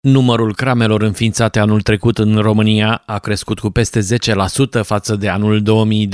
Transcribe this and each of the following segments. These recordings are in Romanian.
Numărul cramelor înființate anul trecut în România a crescut cu peste 10% față de anul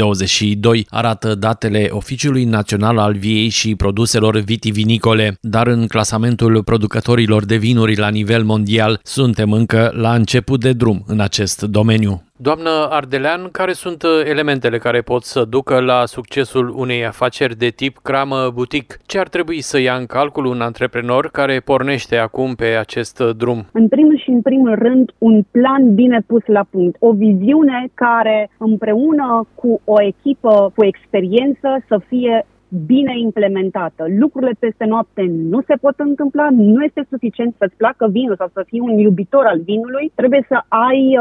2022, arată datele Oficiului Național al Viei și Produselor Vitivinicole, dar în clasamentul producătorilor de vinuri la nivel mondial suntem încă la început de drum în acest domeniu. Doamnă Ardelean, care sunt elementele care pot să ducă la succesul unei afaceri de tip cramă boutique? Ce ar trebui să ia în calcul un antreprenor care pornește acum pe acest drum? În primul rând, un plan bine pus la punct. O viziune care, împreună cu o echipă cu experiență, să fie bine implementată. Lucrurile peste noapte nu se pot întâmpla, nu este suficient să-ți placă vinul sau să fii un iubitor al vinului. Trebuie să ai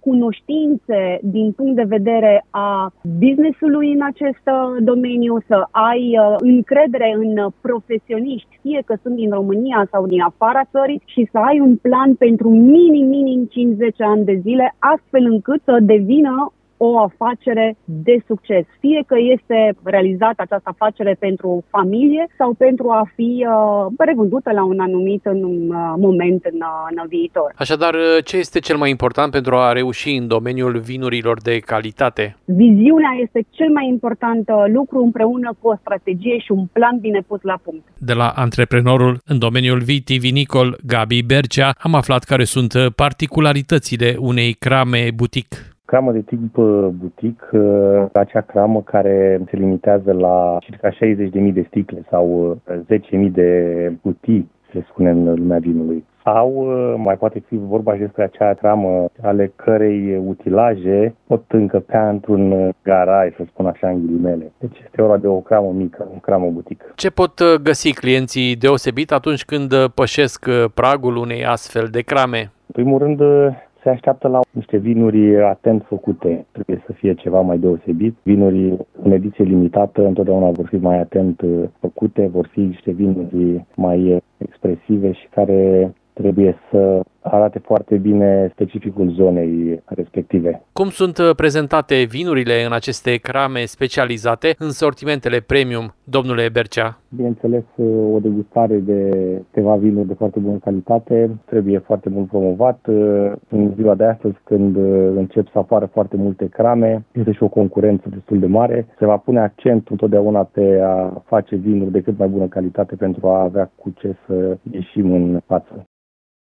cunoștințe din punct de vedere a business-ului în acest domeniu, să ai încredere în profesioniști, fie că sunt din România sau din afara țării, și să ai un plan pentru minim 5-10 ani de zile, astfel încât să devină o afacere de succes. Fie că este realizată această afacere pentru familie sau pentru a fi revândută la un anumit moment în viitor. Așadar, ce este cel mai important pentru a reuși în domeniul vinurilor de calitate? Viziunea este cel mai important lucru, împreună cu o strategie și un plan bine pus la punct. De la antreprenorul în domeniul vitivinicol, Gabi Bercea, am aflat care sunt particularitățile unei crame boutique. Cramă de tip butic, acea cramă care se limitează la circa 60.000 de sticle sau 10.000 de cutii, se spune în lumea vinului. Sau mai poate fi vorba și despre acea cramă ale cărei utilaje pot încăpea într-un garai, să spun așa în ghilimele. Deci este vorba de o cramă mică, o cramă butic. Ce pot găsi clienții deosebit atunci când pășesc pragul unei astfel de crame? În primul rând, se așteaptă la niște vinuri atent făcute. Trebuie să fie ceva mai deosebit. Vinuri în ediție limitată întotdeauna vor fi mai atent făcute, vor fi niște vinuri mai expresive și care trebuie să arate foarte bine specificul zonei respective. Cum sunt prezentate vinurile în aceste crame specializate în sortimentele premium, domnule Bercea? Bineînțeles, o degustare de câteva vinuri de foarte bună calitate trebuie foarte mult promovat. În ziua de astăzi, când încep să apară foarte multe crame, este și o concurență destul de mare. Se va pune accent întotdeauna pe a face vinuri de cât mai bună calitate pentru a avea cu ce să ieșim în față.